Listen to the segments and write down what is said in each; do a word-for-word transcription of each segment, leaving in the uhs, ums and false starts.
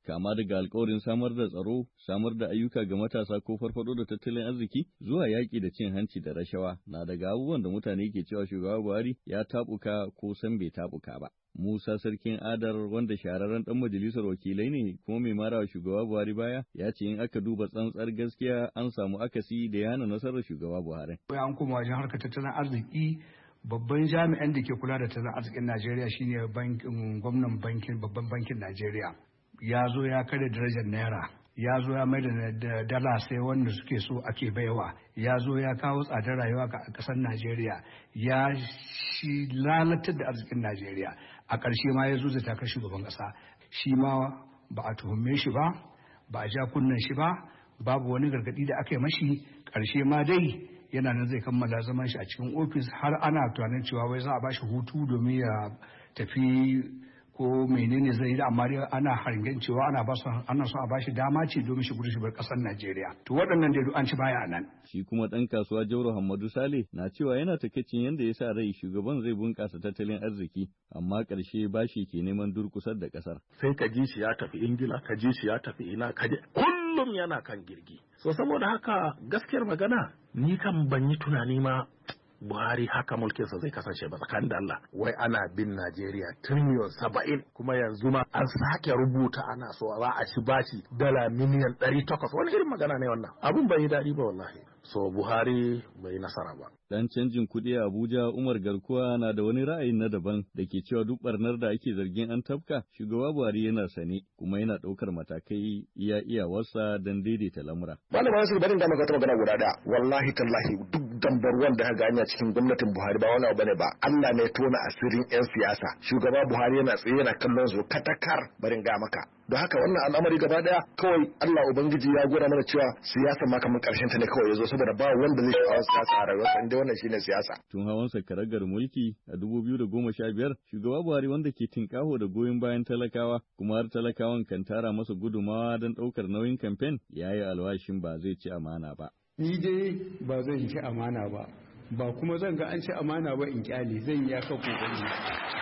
kama daga alkawarin samar da tsaro, samar da ayyuka ga matasa ko farfado da tattalin arziki zuwa yaƙi da cin hanci da rashawa na daga abubuwan da mutane ke cewa shugaba Buhari ya taɓuka ko san bai taɓuka ba. Musa Sarkin Adar wanda shahararren ɗan majalisar wakilai ne kuma mai marawa shugaba Buhari baya ya ce in aka duba tsantsar gaskiya an samu akasi da ya hana nasarar shugaba Buhari. An koma wajen harkar tattalin arziki babban jami'an da ke kula da tattalin arzikin Najeriya shine bankin gwamnan bankin babban bankin Najeriya. Ya zo ya karya darajar naira, ya zo ya mai da dala sai wanda suke so ake baiwa, ya zo ya kawo tsadar rayuwa ga ƙasar Najeriya, ya shi lalatar da arzikin Najeriya. A ƙarshe ma ya zo zai takar shugaban ƙasa, shi ma ba a tuhume shi ba, ba a ja kunnen shi ba, babu wani gargaɗi da aka yi mashi. Ƙarshe ma dai yana nan zai kammala zaman shi a cikin ofis har ana tunanin cewa wai za a bashi hutu domin ya tafi ko menene zai yi, amma dai ana hangen cewa ana ba ana so a bashi dama ce domin shi gudu shi bar kasar Najeriya. To waɗannan dai an ci baya nan. Shi kuma ɗan kasuwa Jauro Hamadu Sale na cewa yana takaicin yadda ya sa rai shugaban zai bunƙasa tattalin arziki amma ƙarshe bashi ke neman durƙusar da ƙasar. Sai ka ji shi ya tafi Ingila, ka ji shi ya tafi ina, ka ji kullum yana kan girgi. So saboda haka gaskiyar magana ni kan ban yi tunani ma Buhari haka mulkinsa zai kasance ba tsakanin da Allah. Wai ana bin Najeriya tiriliyon saba'in kuma yanzu ma an sake rubuta ana so za a ci bashi dala miliyan ɗari takwas. Wani irin magana ne wannan? Abun bai yi daɗi ba wallahi. So Buhari bai nasara ba. Dan canjin kuɗi a Abuja Umar Garkuwa na da wani ra'ayin na daban da ke cewa duk barnar da ake zargin an tafka shugaba Buhari yana sane kuma yana ɗaukar matakai iya iyawarsa don daidaita lamura. Malam Nasir barin da maka ta magana guda ɗaya. Wallahi tallahi duk dambarwan da ka gani a cikin gwamnatin Buhari ba wani abu bane ba. Allah ne tona asirin 'yan siyasa. Shugaba Buhari yana tsaye yana kallon su katakar barin ga maka. Don haka wannan al'amari gaba daya kawai Allah Ubangiji ya gura mana cewa siyasa ma kamar karshen ta ne kawai yazo saboda ba wanda zai sha'awar siyasa a rayuwarsa inda wannan shine siyasa. Tun hawansa karagar mulki a dubu biyu da goma sha biyar shugaba Buhari wanda ke tinkaho da goyon bayan talakawa kuma har talakawan kan tara masa gudumawa don ɗaukar nauyin kamfen ya yi alwashin ba zai ci amana ba. Ni dai ba zan ci amana ba, ba kuma zan ga an ci amana ba in kyale zan yi aka kokari.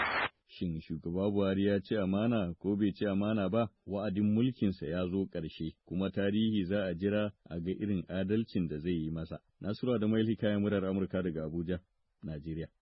Shin shugaba Buhari ya ci amana ko bai ci amana ba, wa'adin mulkinsa ya zo ƙarshe, kuma tarihi za a jira a ga irin adalcin da zai yi masa. Nasiru da Maili kayan murar Amurka daga Abuja, Najeriya.